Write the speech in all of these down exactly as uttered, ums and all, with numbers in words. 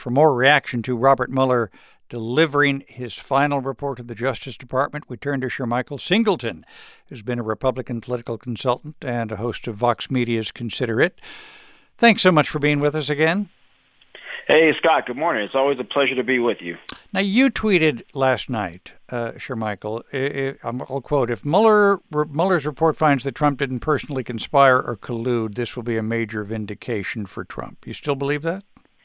For more reaction to Robert Mueller delivering his final report to the Justice Department, we turn to Shermichael Singleton, who's been a Republican political consultant and a host of Vox Media's Consider It. Thanks so much for being with us again. Hey, Scott, good morning. It's always a pleasure to be with you. Now, you tweeted last night, uh, Shermichael, I'll quote, if Mueller, Mueller's report finds that Trump didn't personally conspire or collude, this will be a major vindication for Trump. You still believe that?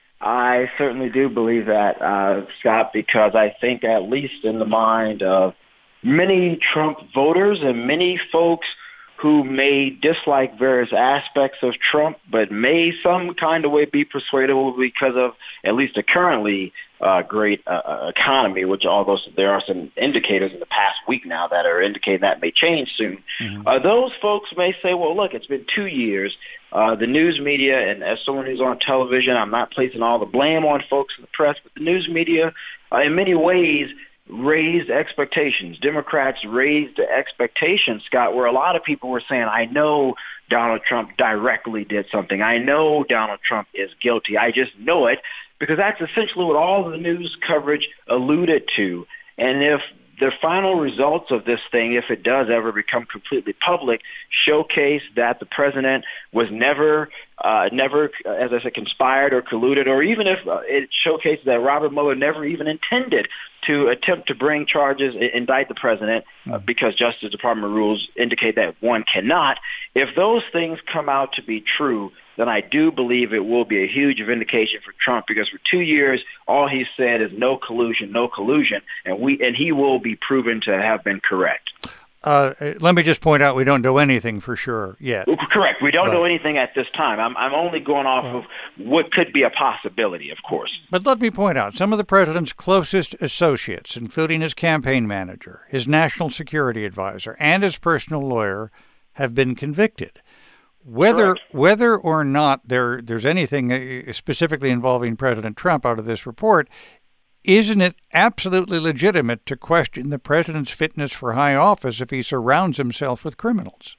I certainly do believe that, uh, Scott, because I think at least in the mind of many Trump voters and many folks who may dislike various aspects of Trump, but may some kind of way be persuadable because of at least the currently uh, great uh, economy, which although there are some indicators in the past week now that are indicating that may change soon, mm-hmm. uh, those folks may say, well, look, it's been two years. Uh, the news media, and as someone who's on television, I'm not placing all the blame on folks in the press, but the news media, uh, in many ways, raised expectations. Democrats raised the expectations, Scott, where a lot of people were saying, I know Donald Trump directly did something. I know Donald Trump is guilty. I just know it, because that's essentially what all the news coverage alluded to. And if the final results of this thing, if it does ever become completely public, showcase that the president was never, uh, never, as I said, conspired or colluded, or even if uh, it showcases that Robert Mueller never even intended to attempt to bring charges, indict the president, uh, because Justice Department rules indicate that one cannot. If those things come out to be true, then I do believe it will be a huge vindication for Trump, because for two years, all he said is no collusion, no collusion, and we and he will be proven to have been correct. Uh, let me just point out we don't know anything for sure yet. Correct. We don't but, know anything at this time. I'm, I'm only going off uh, of what could be a possibility, of course. But let me point out, some of the president's closest associates, including his campaign manager, his national security advisor, and his personal lawyer, have been convicted. Whether Correct. whether or not there there's anything specifically involving President Trump out of this report, isn't it absolutely legitimate to question the president's fitness for high office if he surrounds himself with criminals?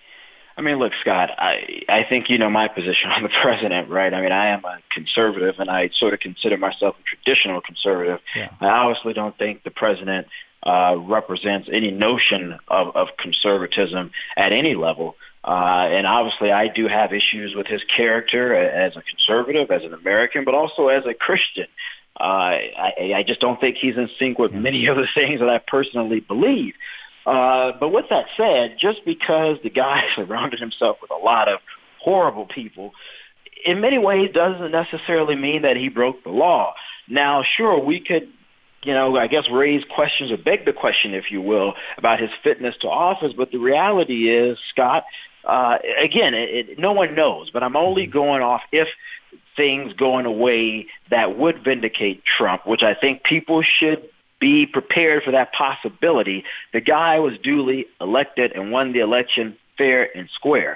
I mean, look, Scott, I, I think you know my position on the president, right? I mean, I am a conservative, and I sort of consider myself a traditional conservative. Yeah. I obviously don't think the president uh, represents any notion of, of conservatism at any level. Uh, and obviously, I do have issues with his character as a conservative, as an American, but also as a Christian. Uh, I, I just don't think he's in sync with many of the things that I personally believe. Uh, but with that said, just because the guy surrounded himself with a lot of horrible people, in many ways doesn't necessarily mean that he broke the law. Now, sure, we could, you know, I guess raise questions or beg the question, if you will, about his fitness to office. But the reality is, Scott, uh, again, it, it, no one knows, but I'm only going off if things go in a way that would vindicate Trump, which I think people should be prepared for that possibility. The guy was duly elected and won the election fair and square.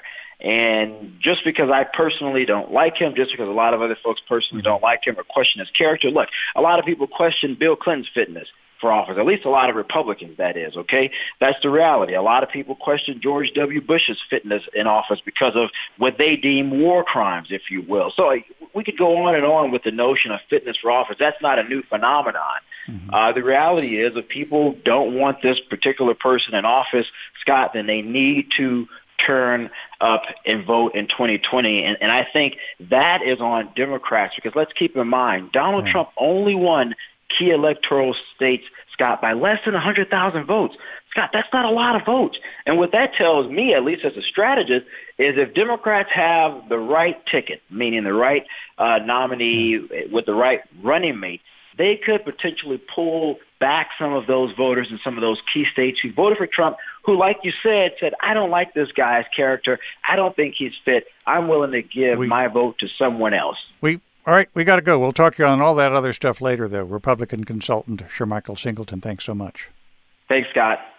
And just because I personally don't like him, just because a lot of other folks personally don't like him or question his character, look, a lot of people question Bill Clinton's fitness for office, at least a lot of Republicans, that is, okay? That's the reality. A lot of people question George W. Bush's fitness in office because of what they deem war crimes, if you will. So like, we could go on and on with the notion of fitness for office. That's not a new phenomenon. Mm-hmm. Uh, the reality is if people don't want this particular person in office, Scott, then they need to turn up and vote in twenty twenty. And, and I think that is on Democrats, because let's keep in mind, Donald mm-hmm. Trump only won key electoral states, Scott, by less than one hundred thousand votes. Scott, that's not a lot of votes. And what that tells me, at least as a strategist, is if Democrats have the right ticket, meaning the right uh, nominee with the right running mate, they could potentially pull back some of those voters in some of those key states who voted for Trump, who, like you said, said, I don't like this guy's character. I don't think he's fit. I'm willing to give we, my vote to someone else. We All right, we got to go. We'll talk to you on all that other stuff later, though. Republican consultant Shermichael Singleton, thanks so much. Thanks, Scott.